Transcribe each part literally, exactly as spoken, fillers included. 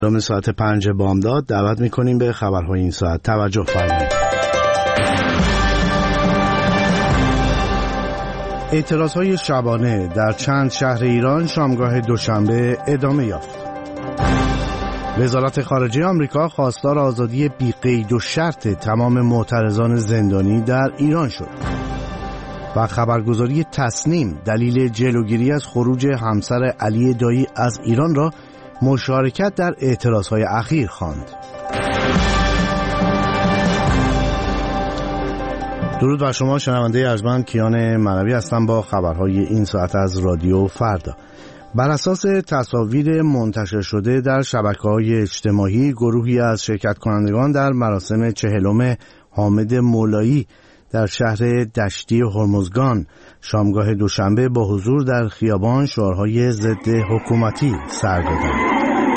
دوم ساعت پنج بامداد دعوت میکنیم به خبرهای این ساعت توجه فرمایید. اعتراضهای شبانه در چند شهر ایران شامگاه دوشنبه ادامه یافت. وزارت خارجه آمریکا خواستار آزادی بی قید و شرط تمام معترضان زندانی در ایران شد. و خبرگزاری تصنیم دلیل جلوگیری از خروج همسر علی دایی از ایران را مشارکت در اعتراضهای اخیر خواند. درود بر شما شنونده ارجمند، کیان منوی هستم با خبرهای این ساعت از رادیو فردا. بر اساس تصاویر منتشر شده در شبکه‌های اجتماعی، گروهی از شرکت کنندگان در مراسم چهلم حامد مولایی در شهر دشتی هرمزگان شامگاه دوشنبه با حضور در خیابان شعارهای ضد حکومتی سر دادند.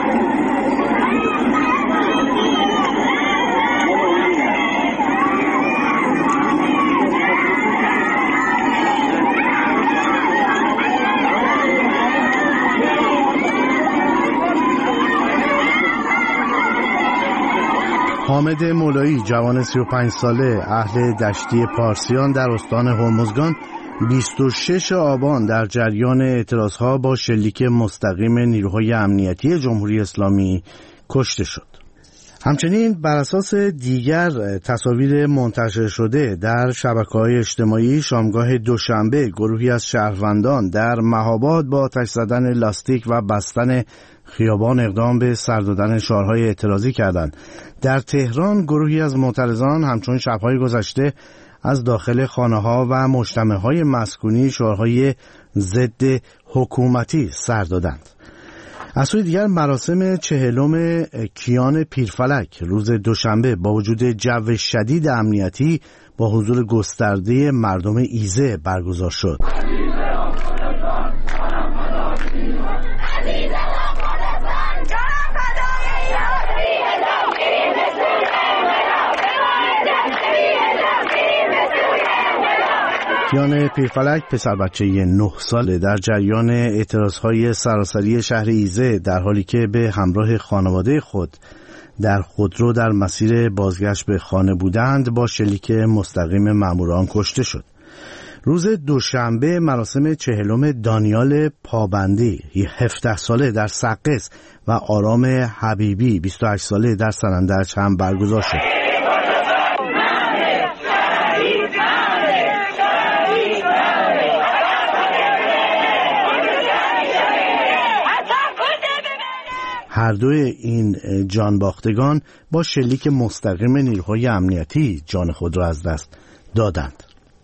حامد مولایی، جوان سی و پنج ساله اهل دشتی پارسیان در استان هرمزگان، بیست و ششم آبان در جریان اعتراضها با شلیک مستقیم نیروهای امنیتی جمهوری اسلامی کشته شد. همچنین بر اساس دیگر تصاویر منتشر شده در شبکه‌های اجتماعی، شامگاه دوشنبه گروهی از شهروندان در مهاباد با آتش زدن لاستیک و بستن خیابان اقدام به سر دادن شعارهای اعتراضی کردند. در تهران گروهی از معترضان همچون شب‌های گذشته از داخل خانه‌ها و مجتمع‌های مسکونی شعارهای ضد حکومتی سر دادند. از سوی دیگر مراسم چهلم کیان پیرفلک روز دوشنبه با وجود جو شدید امنیتی با حضور گسترده مردم ایزه برگزار شد. کیان پیرفلک، پسر بچه نه ساله، در جریان اعتراضهای سراسری شهر ایزه در حالی که به همراه خانواده خود در خودرو در مسیر بازگشت به خانه بودند با شلیک مستقیم ماموران کشته شد. روز دوشنبه مراسم چهلم دانیال پابندی، هفده ساله در سقز، و آرام حبیبی، بیست و هشت ساله در سنندج هم برگزار شد. هر دوی این جانباختگان با شلیک مستقیم نیروهای امنیتی جان خود را از دست دادند.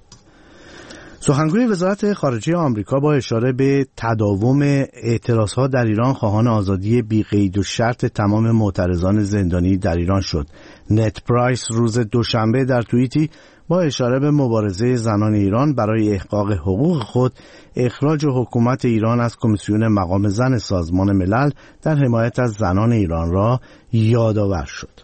سخنگوی وزارت خارجه آمریکا با اشاره به تداوم اعتراضها در ایران خواهان آزادی بی قید و شرط تمام معترضان زندانی در ایران شد. نت پرایس روز دوشنبه در توییتی با اشاره به مبارزه زنان ایران برای احقاق حقوق خود، اخراج حکومت ایران از کمیسیون مقام زن سازمان ملل در حمایت از زنان ایران را یادآور شد.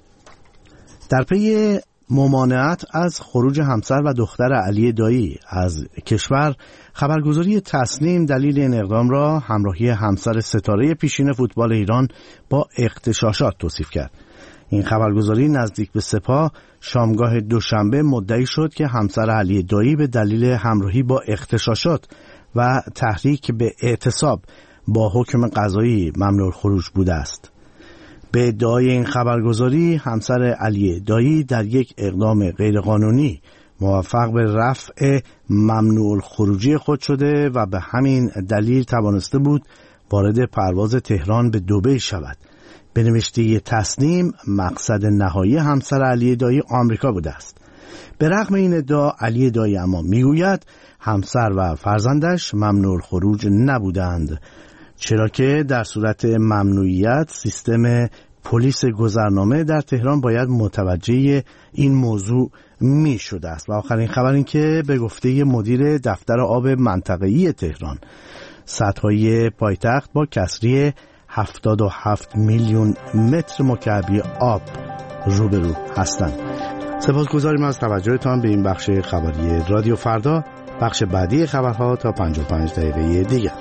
در پی ممانعت از خروج همسر و دختر علی دایی از کشور، خبرگزاری تصنیم دلیل این اقدام را همراهی همسر ستاره پیشین فوتبال ایران با اغتشاشات توصیف کرد. این خبرگزاری نزدیک به سپاه شامگاه دوشنبه مدعی شد که همسر علی دایی به دلیل همراهی با اغتشاشات و تحریک به اعتصاب با حکم قضایی ممنوع الخروج بوده است. به ادعای این خبرگزاری، همسر علی دایی در یک اقدام غیرقانونی موفق به رفع ممنوع الخروجی خود شده و به همین دلیل توانسته بود وارد پرواز تهران به دبی شود. به نوشته تصنیم، مقصد نهایی همسر علی دایی آمریکا بوده است. به رغم این ادعا، علی دایی اما میگوید همسر و فرزندش ممنوع الخروج نبودند، چرا که در صورت ممنوعیت سیستم پلیس گذرنامه در تهران باید متوجه این موضوع می شده است. و آخرین خبر این که به گفته مدیر دفتر آب منطقه‌ای تهران، سطح‌های پایتخت با کسری هفتاد و هفت میلیون متر مکعبی آب روبرو هستند. سپاسگزاریم از توجهتان به این بخش خبری رادیو فردا. بخش بعدی خبرها تا پنجاه و پنج دقیقه دیگر.